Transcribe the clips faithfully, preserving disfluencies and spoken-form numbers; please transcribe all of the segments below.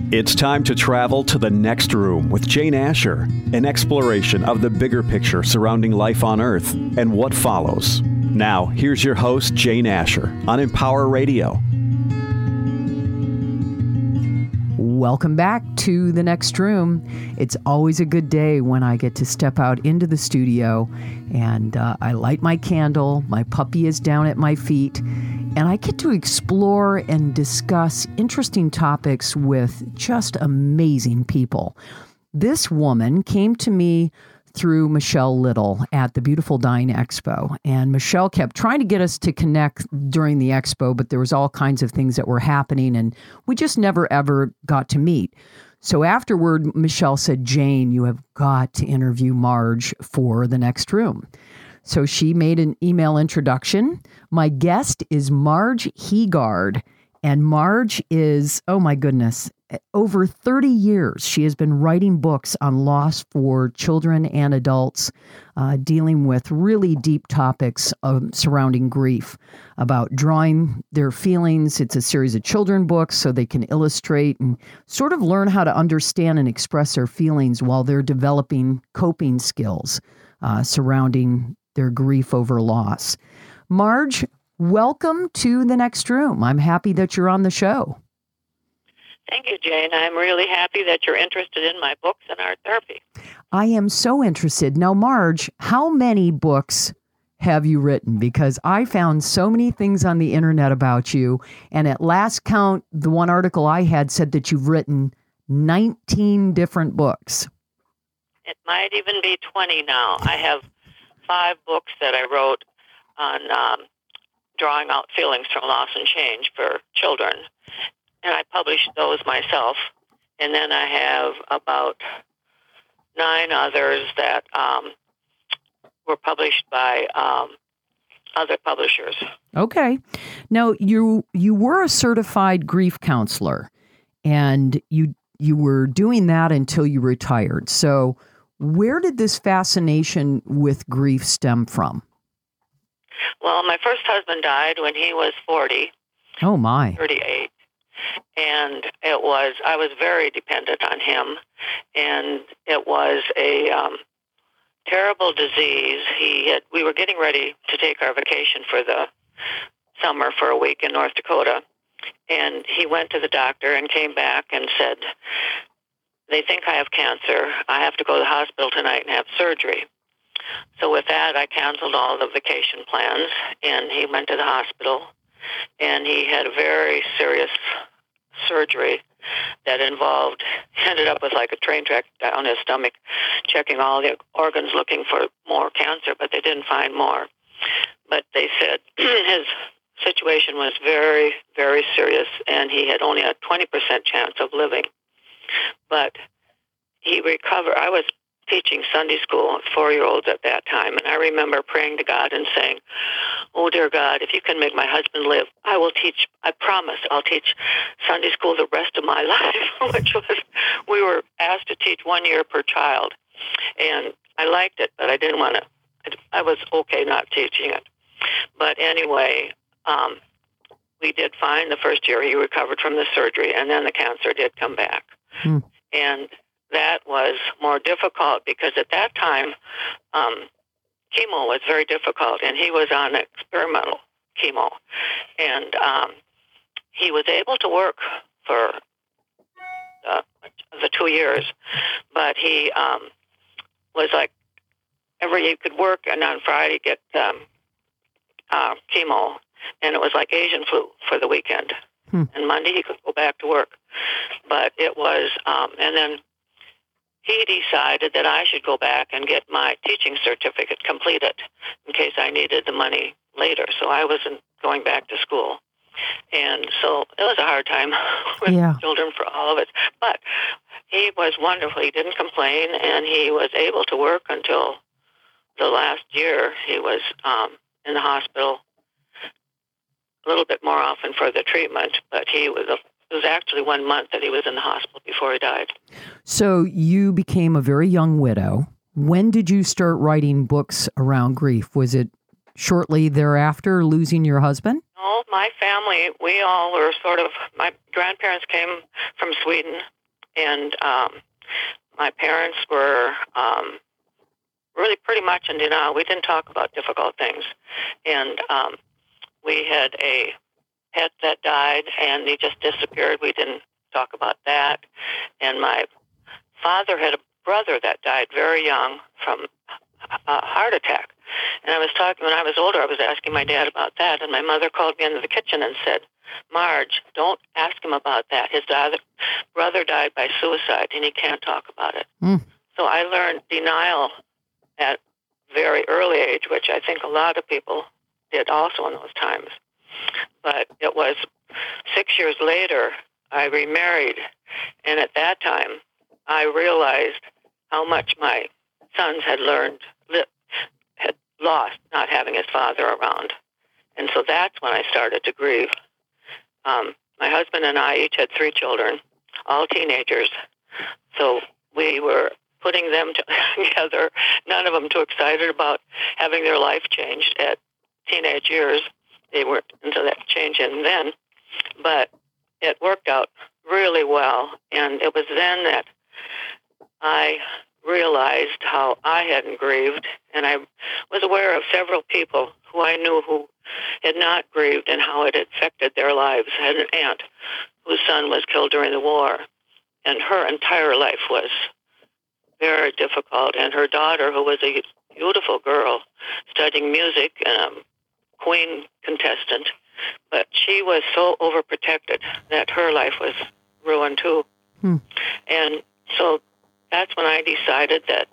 It's time to travel to the next room with Jane Asher, an exploration of the bigger picture surrounding life on Earth and what follows. Now, here's your host, Jane Asher, on Empower Radio. Welcome back to The Next Room. It's always a good day when I get to step out into the studio and uh, I light my candle, my puppy is down at my feet, and I get to explore and discuss interesting topics with just amazing people. This woman came to me through Michelle Little at the Beautiful Dying Expo. And Michelle kept trying to get us to connect during the expo, but there was all kinds of things that were happening and we just never ever got to meet. So afterward, Michelle said, Jane, you have got to interview Marge for The Next Room. So she made an email introduction. My guest is Marge Heegard. And Marge is, oh my goodness, over thirty years, she has been writing books on loss for children and adults, uh, dealing with really deep topics um, surrounding grief, about drawing their feelings. It's a series of children books so they can illustrate and sort of learn how to understand and express their feelings while they're developing coping skills uh, surrounding their grief over loss. Marge, welcome to The Next Room. I'm happy that you're on the show. Thank you, Jane. I'm really happy that you're interested in my books and art therapy. I am so interested. Now, Marge, how many books have you written? Because I found so many things on the internet about you, and at last count, the one article I had said that you've written nineteen different books. It might even be twenty now. I have five books that I wrote on um, drawing out feelings from loss and change for children. And I published those myself. And then I have about nine others that um, were published by um, other publishers. Okay. Now, you you were a certified grief counselor, and you you were doing that until you retired. So where did this fascination with grief stem from? Well, my first husband died when he was forty. Oh, my. thirty-eight. And it was, I was very dependent on him, and it was a um, terrible disease. He had, we were getting ready to take our vacation for the summer for a week in North Dakota, and he went to the doctor and came back and said, they think I have cancer. I have to go to the hospital tonight and have surgery. So with that, I canceled all the vacation plans, and he went to the hospital. And he had a very serious surgery that involved, ended up with like a train track down his stomach, checking all the organs looking for more cancer, but they didn't find more. But they said his situation was very, very serious, and he had only a twenty percent chance of living. But he recovered. I was teaching Sunday school with four-year-olds at that time, and I remember praying to God and saying, oh, dear God, if you can make my husband live, I will teach, I promise, I'll teach Sunday school the rest of my life, which was, we were asked to teach one year per child, and I liked it, but I didn't want to, I was okay not teaching it. But anyway, um, we did fine the first year. He recovered from the surgery, and then the cancer did come back. Hmm. And that was more difficult because at that time, um, chemo was very difficult, and he was on experimental chemo. And um, he was able to work for uh, the two years, but he um, was like, every he could work and on Friday get um, uh, chemo, and it was like Asian flu for the weekend. Hmm. And Monday he could go back to work. But it was, um, and then he decided that I should go back and get my teaching certificate completed in case I needed the money later. So I wasn't going back to school. And so it was a hard time with yeah. children for all of us. But he was wonderful. He didn't complain, and he was able to work until the last year. He was um, in the hospital a little bit more often for the treatment, but he was a It was actually one month that he was in the hospital before he died. So you became a very young widow. When did you start writing books around grief? Was it shortly thereafter, losing your husband? No, my family, we all were sort of, my grandparents came from Sweden, And um, my parents were um, really pretty much in denial. We didn't talk about difficult things. And um, we had a pet that died, and he just disappeared. We didn't talk about that. And my father had a brother that died very young from a heart attack. And I was talking, when I was older, I was asking my dad about that, and my mother called me into the kitchen and said, Marge, don't ask him about that. His other brother died by suicide, and he can't talk about it. Mm. So I learned denial at a very early age, which I think a lot of people did also in those times. But it was six years later, I remarried, and at that time, I realized how much my sons had learned, had lost not having his father around. And so that's when I started to grieve. Um, my husband and I each had three children, all teenagers. So we were putting them together, none of them too excited about having their life changed at teenage years. They weren't into that change in then. But it worked out really well. And it was then that I realized how I hadn't grieved, and I was aware of several people who I knew who had not grieved and how it had affected their lives. I had an aunt whose son was killed during the war, and her entire life was very difficult, and her daughter, who was a beautiful girl, studying music and a Queen contestant, but she was so overprotected that her life was ruined too. Hmm. And so that's when I decided that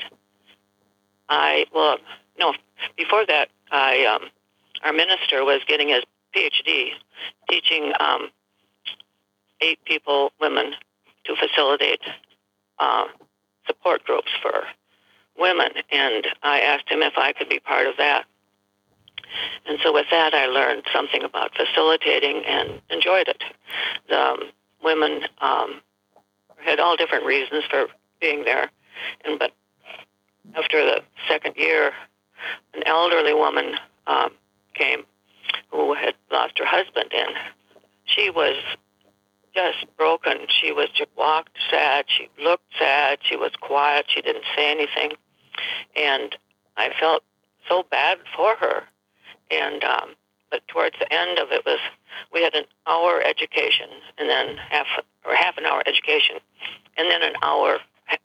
I, well, no, before that, I, um, our minister was getting his P H D, teaching um, eight people, women, to facilitate uh, support groups for women. And I asked him if I could be part of that. And so with that, I learned something about facilitating and enjoyed it. The um, women um, had all different reasons for being there, and but after the second year, an elderly woman um, came who had lost her husband, and she was just broken. She was just walked sad. She looked sad. She was quiet. She didn't say anything, and I felt so bad for her. And um, but towards the end of it was we had an hour education, and then half or half an hour education, and then an hour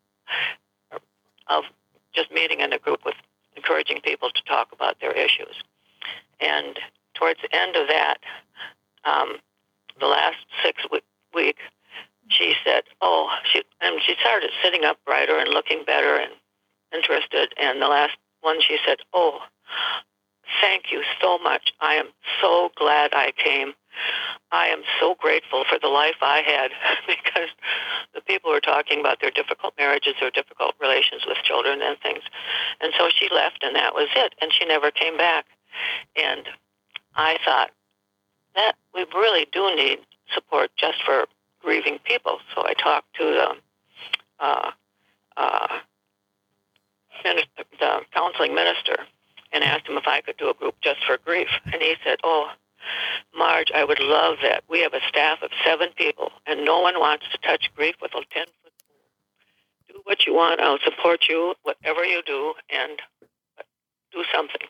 of just meeting in a group with encouraging people to talk about their issues. And towards the end of that, um, the last six week, week, she said, oh, she, and she started sitting up brighter and looking better and interested. And the last one, she said, oh, thank you so much. I am so glad I came. I am so grateful for the life I had, because the people were talking about their difficult marriages, their difficult relations with children and things. And so she left, and that was it. And she never came back. And I thought that we really do need support just for grieving people. So I talked to the, uh, uh, minister, the counseling minister and asked him if I could do a group just for grief. And he said, oh, Marge, I would love that. We have a staff of seven people, and no one wants to touch grief with a ten-foot pole. Do what you want. I'll support you, whatever you do, and do something.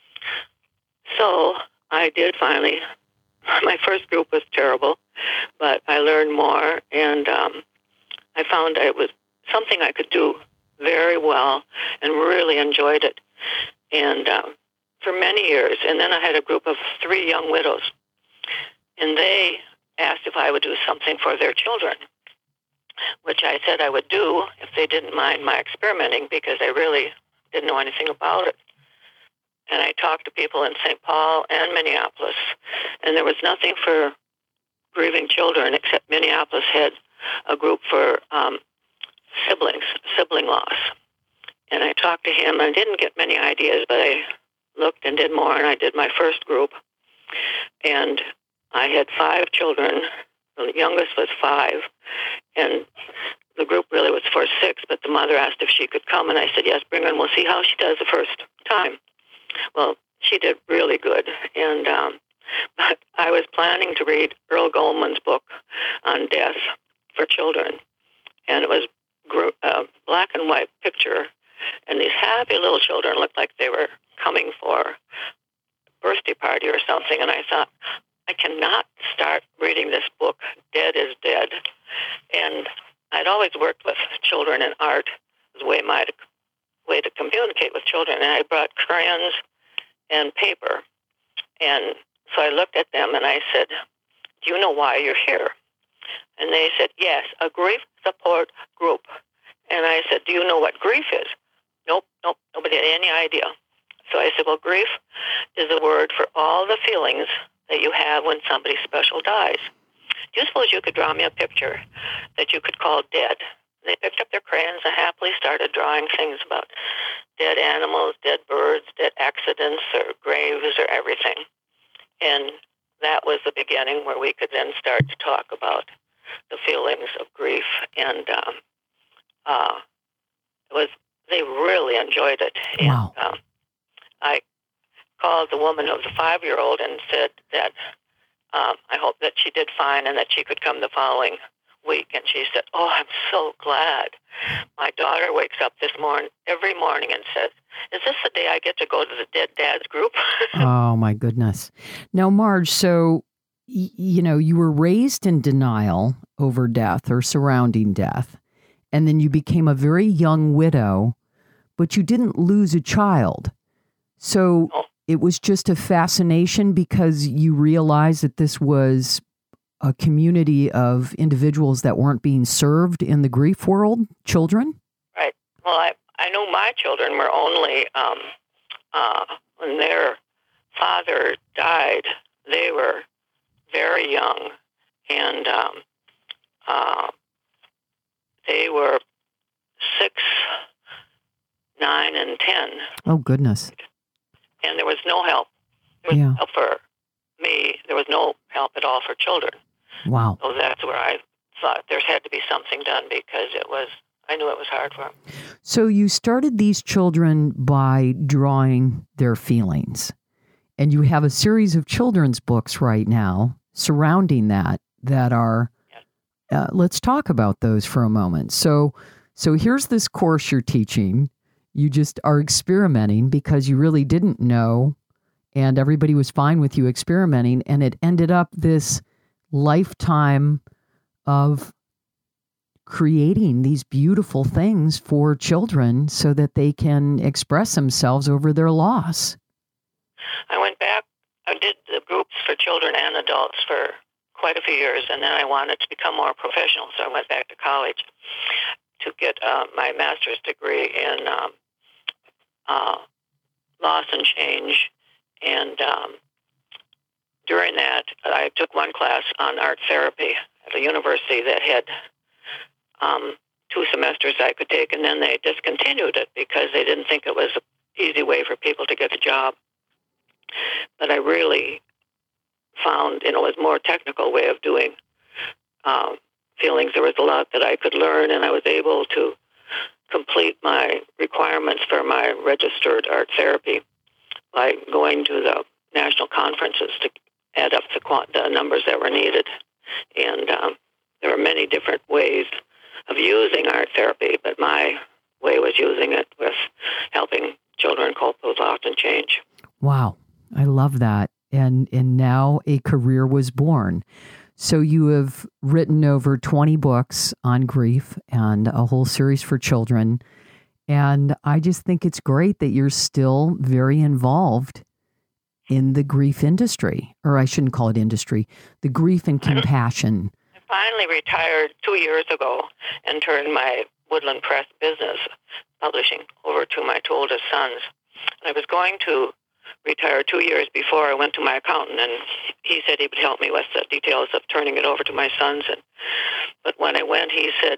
So I did finally. My first group was terrible, but I learned more, and um, I found it was something I could do very well and really enjoyed it. And um, for many years, and then I had a group of three young widows, and they asked if I would do something for their children, which I said I would do if they didn't mind my experimenting, because I really didn't know anything about it. And I talked to people in Saint Paul and Minneapolis, and there was nothing for grieving children except Minneapolis had a group for um, siblings, sibling loss. And I talked to him. I didn't get many ideas, but I looked and did more, and I did my first group. And I had five children. The youngest was five, and the group really was for six, but the mother asked if she could come, and I said, yes, bring her, and we'll see how she does the first time. Well, she did really good, and um, but I was planning to read Earl Goldman's book on death for children, and it was a uh, black and white picture, and these happy little children looked like they were coming for a birthday party or something, and I thought, I cannot start reading this book, Dead is Dead. And I'd always worked with children in art. It was a way, my, way to communicate with children, and I brought crayons and paper. And so I looked at them, and I said, do you know why you're here? And they said, yes, a grief support group. And I said, do you know what grief is? Nope, nope, nobody had any idea. So I said, well, grief is a word for all the feelings that you have when somebody special dies. Do you suppose you could draw me a picture that you could call dead? And they picked up their crayons and happily started drawing things about dead animals, dead birds, dead accidents, or graves, or everything. And that was the beginning where we could then start to talk about the feelings of grief. And um, uh, it was they really enjoyed it. And wow. um, I called the woman of the five-year-old and said that um, I hope that she did fine and that she could come the following week. And she said, oh, I'm so glad. My daughter wakes up this morning, every morning, and says, is this the day I get to go to the Dead Dads group? Oh, my goodness. Now, Marge, so, y- you know, you were raised in denial over death or surrounding death, and then you became a very young widow, but you didn't lose a child. So oh. It was just a fascination because you realized that this was a community of individuals that weren't being served in the grief world, children? Right. Well, I, I knew my children were only, um, uh, when their father died, they were very young, and um, uh, they were six, nine, and ten. Oh, goodness. And there was no help. There was Yeah. help for me. There was no help at all for children. Wow. So that's where I thought there had to be something done because it was, I knew it was hard for them. So you started these children by drawing their feelings. And you have a series of children's books right now surrounding that, that are, Yes. uh, let's talk about those for a moment. So, so here's this course you're teaching. You just are experimenting because you really didn't know, and everybody was fine with you experimenting, and it ended up this lifetime of creating these beautiful things for children so that they can express themselves over their loss. I went back, I did the groups for children and adults for quite a few years, and then I wanted to become more professional, so I went back to college to get uh, my master's degree in um, uh, loss and change. And um, during that, I took one class on art therapy at a university that had um, two semesters I could take, and then they discontinued it because they didn't think it was an easy way for people to get a job. But I really found, you know, it was a more technical way of doing um, feelings. There was a lot that I could learn, and I was able to complete my requirements for my registered art therapy by going to the national conferences to add up the, quant- the numbers that were needed. And um, there are many different ways of using art therapy, but my way was using it with helping children cope with loss and change. Wow. I love that. And and now a career was born. So you have written over twenty books on grief and a whole series for children. And I just think it's great that you're still very involved in the grief industry, or I shouldn't call it industry, the grief and compassion. I finally retired two years ago and turned my Woodland Press business publishing over to my two oldest sons. I was going to retire two years before I went to my accountant, and he said he would help me with the details of turning it over to my sons. And but when I went, he said,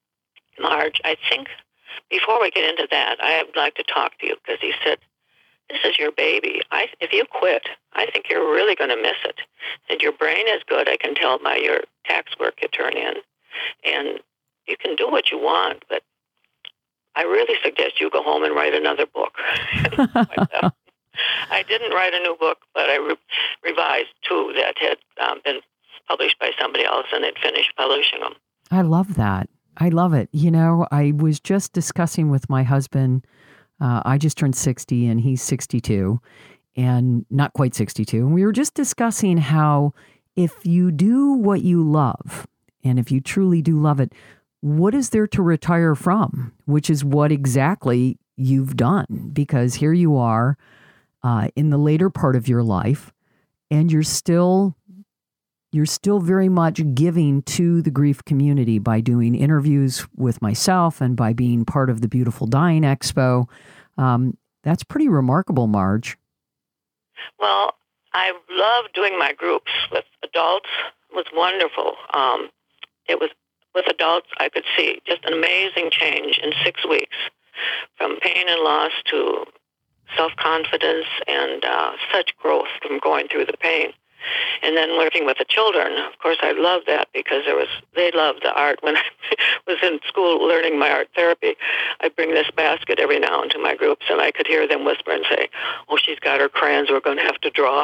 Marge, I think before we get into that, I'd like to talk to you, because he said, this is your baby. I, if you quit, I think you're really going to miss it. And your brain is good, I can tell by your tax work you turn in. And you can do what you want, but I really suggest you go home and write another book. I didn't write a new book, but I re- revised two that had um, been published by somebody else, and they'd finished publishing them. I love that. I love it. You know, I was just discussing with my husband. Uh, I just turned sixty and he's sixty-two and not quite sixty-two. And we were just discussing how if you do what you love and if you truly do love it, what is there to retire from? Which is what exactly you've done, because here you are uh, in the later part of your life and you're still You're still very much giving to the grief community by doing interviews with myself and by being part of the Beautiful Dying Expo. Um, that's pretty remarkable, Marge. Well, I love doing my groups with adults. It was wonderful. Um, it was with adults, I could see just an amazing change in six weeks, from pain and loss to self-confidence and uh, such growth from going through the pain. And then working with the children, of course, I loved that because there was they loved the art. When I was in school learning my art therapy, I'd bring this basket every now and to my groups, and I could hear them whisper and say, "Oh, she's got her crayons. We're going to have to draw."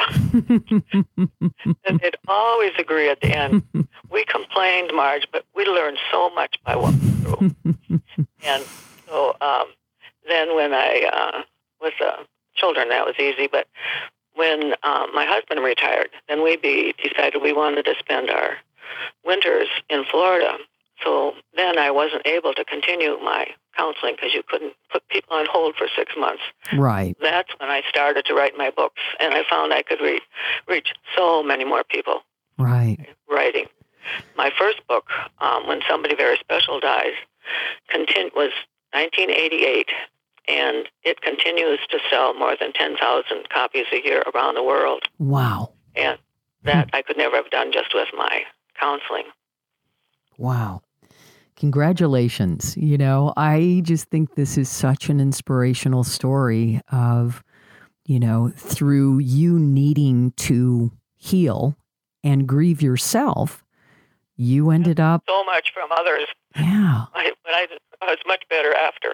And they'd always agree at the end. We complained, Marge, but we learned so much by walking through. And so um, then when I uh, was uh, children, that was easy, but when um, my husband retired, then we be, decided we wanted to spend our winters in Florida. So then I wasn't able to continue my counseling because you couldn't put people on hold for six months. Right. That's when I started to write my books, and I found I could re- reach so many more people. Right. Writing. My first book, um, When Somebody Very Special Dies, continu- was nineteen eighty-eight. And it continues to sell more than ten thousand copies a year around the world. Wow. And that I could never have done just with my counseling. Wow. Congratulations. You know, I just think this is such an inspirational story of, you know, through you needing to heal and grieve yourself, you ended up... So much from others. Yeah. I, but I, I was much better after.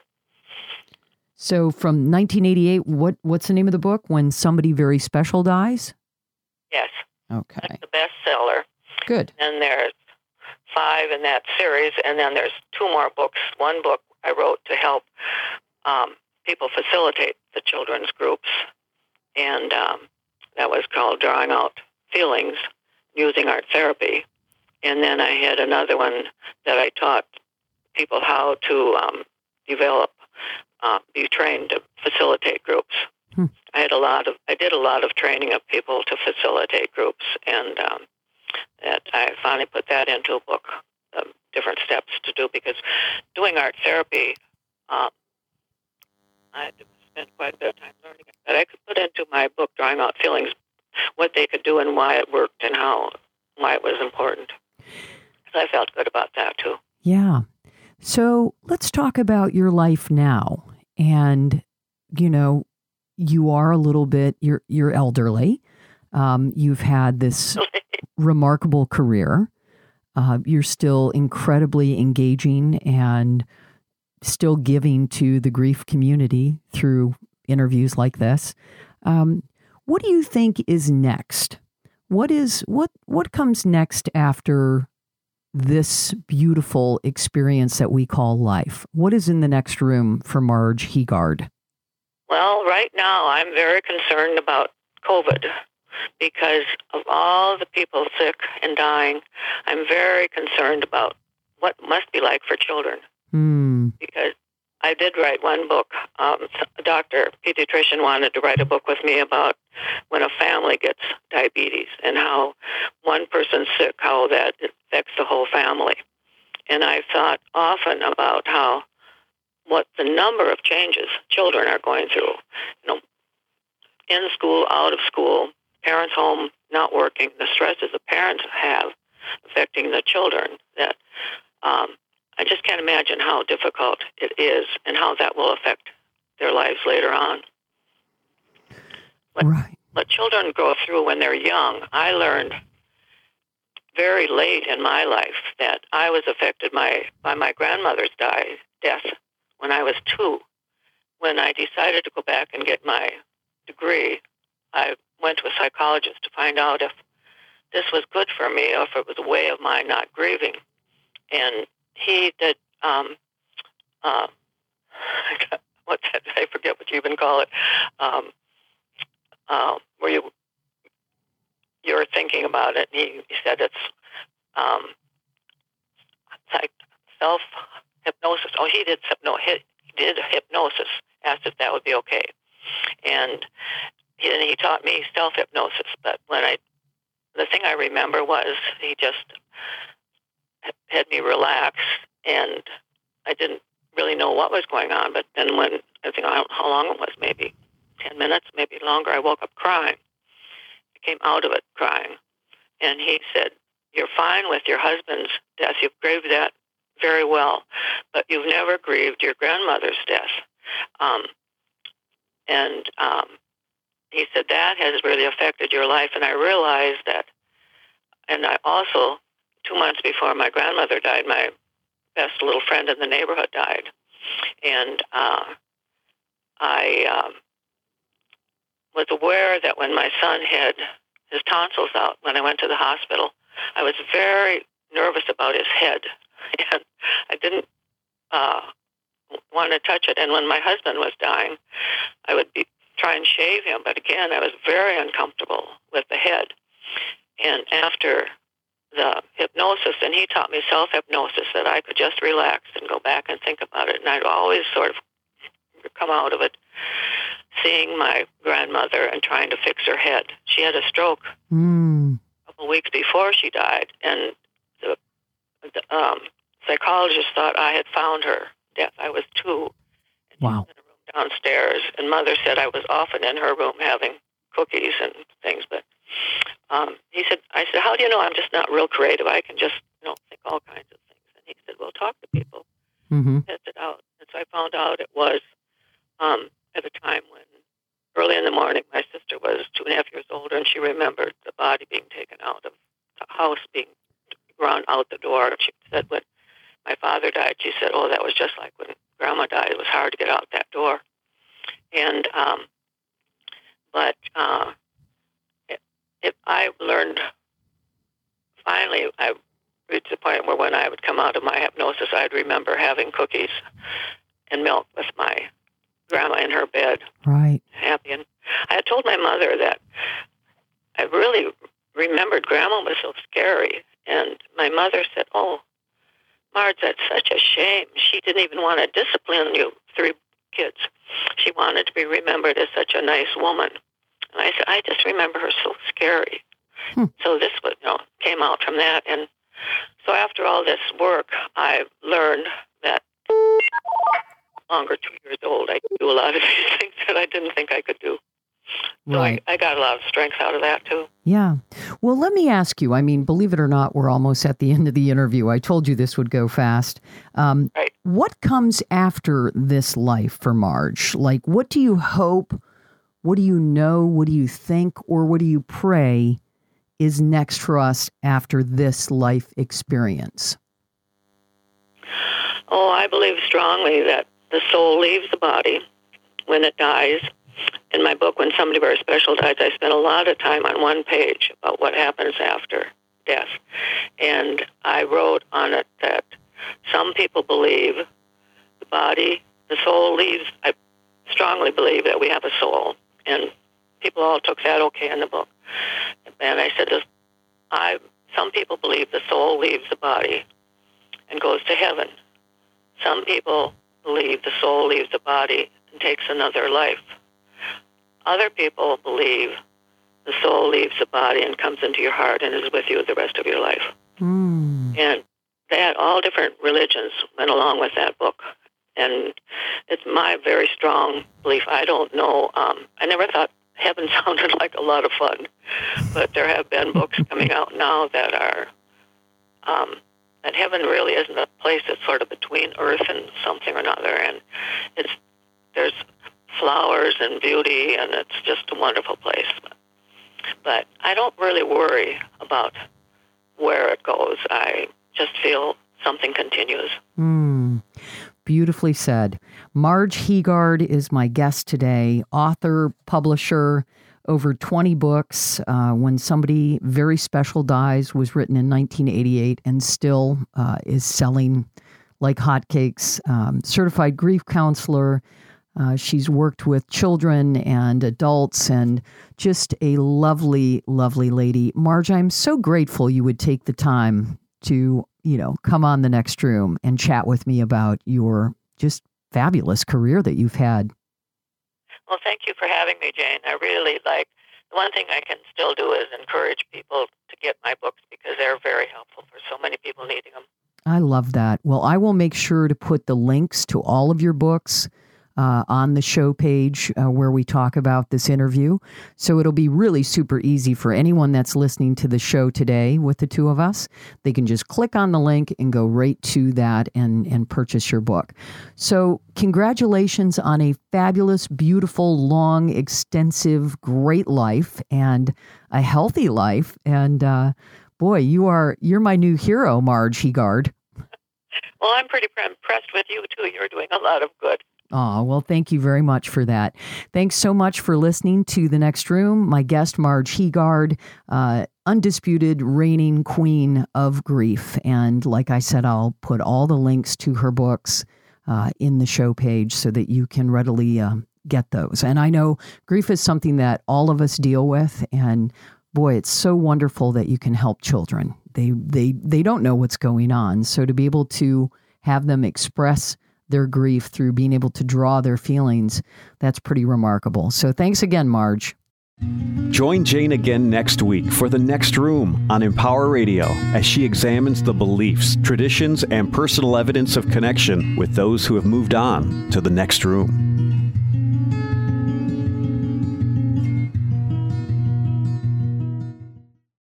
So from nineteen eighty-eight, what what's the name of the book? When Somebody Very Special Dies? Yes. Okay. That's the bestseller. Good. And there's five in that series, and then there's two more books. One book I wrote to help um, people facilitate the children's groups, and um, that was called Drawing Out Feelings Using Art Therapy. And then I had another one that I taught people how to um, develop Uh, be trained to facilitate groups. Hmm. I had a lot of, I did a lot of training of people to facilitate groups, and um, that I finally put that into a book, um, different steps to do, because doing art therapy, um, I spent quite a bit of time learning it. But I could put into my book, Drawing Out Feelings, what they could do and why it worked and how, why it was important. So I felt good about that too. Yeah. So let's talk about your life now. And, you know, you are a little bit, you're, you're elderly. Um, you've had this remarkable career. Uh, you're still incredibly engaging and still giving to the grief community through interviews like this. Um, what do you think is next? What is, what, what comes next after this beautiful experience that we call life? What is in the next room for Marge Heegard? Well, right now I'm very concerned about COVID because of all the people sick and dying. I'm very concerned about what it must be like for children. Mm. Because I did write one book. Um, a doctor, pediatrician, wanted to write a book with me about when a family gets diabetes and how one person's sick, how that affects the whole family. And I thought often about how what the number of changes children are going through, you know, in school, out of school, parents home, not working, the stresses the parents have affecting the children, that um, I just can't imagine how difficult it is and how that will affect their lives later on. What, right. what children go through when they're young, I learned very late in my life that I was affected my, by my grandmother's die, death when I was two. When I decided to go back and get my degree, I went to a psychologist to find out if this was good for me or if it was a way of mine not grieving. And he did, um, uh, what's that? I forget what you even call it. Um, uh, where you, you're thinking about it, and he, he said it's, um, like self-hypnosis. Oh, he did, no, he did hypnosis, asked if that would be okay. And he, and he taught me self-hypnosis, but when I, the thing I remember was he just had me relax, and I didn't really know what was going on, but then when, I think, I don't know how long it was, maybe ten minutes, maybe longer, I woke up crying. I came out of it crying, and he said, you're fine with your husband's death. You've grieved that very well, but you've never grieved your grandmother's death. Um, and um, he said, that has really affected your life, and I realized that, and I also, two months before my grandmother died, my best little friend in the neighborhood died. And uh, I um, was aware that when my son had his tonsils out, when I went to the hospital, I was very nervous about his head. And I didn't uh, want to touch it. And when my husband was dying, I would be, try and shave him. But again, I was very uncomfortable with the head. And after the hypnosis, and he taught me self-hypnosis, that I could just relax and go back and think about it. And I'd always sort of come out of it seeing my grandmother and trying to fix her head. She had a stroke mm. a couple weeks before she died, and the, the um, psychologist thought I had found her death. I was two. And wow. She was in a room downstairs, and Mother said I was often in her room having cookies and things, but Um, he said, I said, how do you know I'm just not real creative? I can just, you know, think all kinds of things. And he said, well, talk to people, mm-hmm. test it out. And so I found out it was um, at a time when early in the morning, my sister was two and a half years older, and she remembered the body being taken out of the house, being run out the door. And she said, when my father died, she said, oh, that was just like when Grandma died. It was hard to get out that door. And, um, but, uh, If I learned, finally, I reached the point where when I would come out of my hypnosis, I'd remember having cookies and milk with my grandma in her bed. Right. Happy. And I had told my mother that I really remembered Grandma was so scary. And my mother said, oh, Marge, that's such a shame. She didn't even want to discipline you three kids. She wanted to be remembered as such a nice woman. And I said, I just remember her so scary. Hmm. So this was, you know, came out from that. And so after all this work, I learned that longer, two years old, I could do a lot of these things that I didn't think I could do. So right. I, I got a lot of strength out of that, too. Yeah. Well, let me ask you, I mean, believe it or not, we're almost at the end of the interview. I told you this would go fast. Um, right. What comes after this life for Marge? Like, what do you hope? What do you know, what do you think, or what do you pray is next for us after this life experience? Oh, I believe strongly that the soul leaves the body when it dies. In my book, When Somebody Very Special Dies, I spent a lot of time on one page about what happens after death. And I wrote on it that some people believe the body, the soul leaves. I strongly believe that we have a soul. And people all took that okay in the book. And I said, this, I, some people believe the soul leaves the body and goes to heaven. Some people believe the soul leaves the body and takes another life. Other people believe the soul leaves the body and comes into your heart and is with you the rest of your life. Mm. And they had all different religions went along with that book. And it's my very strong belief. I don't know. Um, I never thought heaven sounded like a lot of fun, but there have been books coming out now that are um, that heaven really isn't a place that's sort of between earth and something or another, and it's there's flowers and beauty, and it's just a wonderful place. But, but I don't really worry about where it goes. I just feel something continues. Hmm. Beautifully said. Marge Heegard is my guest today, author, publisher, over twenty books. Uh, When Somebody Very Special Dies was written in nineteen eighty-eight and still uh, is selling like hotcakes, um, certified grief counselor. Uh, she's worked with children and adults and just a lovely, lovely lady. Marge, I'm so grateful you would take the time to, you know, come on The Next Room and chat with me about your just fabulous career that you've had. Well, thank you for having me, Jane. I really like, the one thing I can still do is encourage people to get my books because they're very helpful for so many people needing them. I love that. Well, I will make sure to put the links to all of your books Uh, on the show page uh, where we talk about this interview. So it'll be really super easy for anyone that's listening to the show today with the two of us. They can just click on the link and go right to that and, and purchase your book. So congratulations on a fabulous, beautiful, long, extensive, great life and a healthy life. And uh, boy, you are, you're my new hero, Marge Heegard. Well, I'm pretty impressed with you too. You're doing a lot of good. Oh, well, thank you very much for that. Thanks so much for listening to The Next Room. My guest, Marge Heegard, uh, undisputed reigning queen of grief. And like I said, I'll put all the links to her books uh, in the show page so that you can readily uh, get those. And I know grief is something that all of us deal with. And boy, it's so wonderful that you can help children. They, they, they don't know what's going on. So to be able to have them express their grief through being able to draw their feelings, that's pretty remarkable. So thanks again, Marge. Join Jane again next week for The Next Room on Empower Radio as she examines the beliefs, traditions, and personal evidence of connection with those who have moved on to the next room.